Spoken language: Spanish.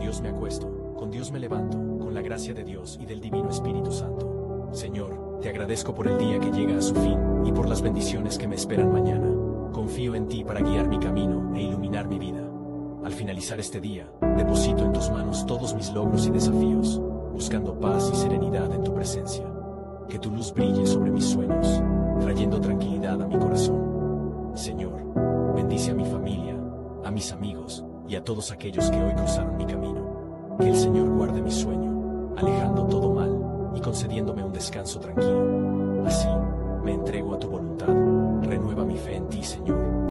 Dios me acuesto, con Dios me levanto, con la gracia de Dios y del Divino Espíritu Santo. Señor, te agradezco por el día que llega a su fin, y por las bendiciones que me esperan mañana. Confío en ti para guiar mi camino e iluminar mi vida. Al finalizar este día, deposito en tus manos todos mis logros y desafíos, buscando paz y serenidad en tu presencia. Que tu luz brille sobre mis sueños, trayendo tranquilidad a mi corazón. Señor, bendice a mi familia, a mis amigos y a todos aquellos que hoy cruzaron mi camino. Que el Señor guarde mi sueño, alejando todo mal y concediéndome un descanso tranquilo. Así, me entrego a tu voluntad. Renueva mi fe en ti, Señor,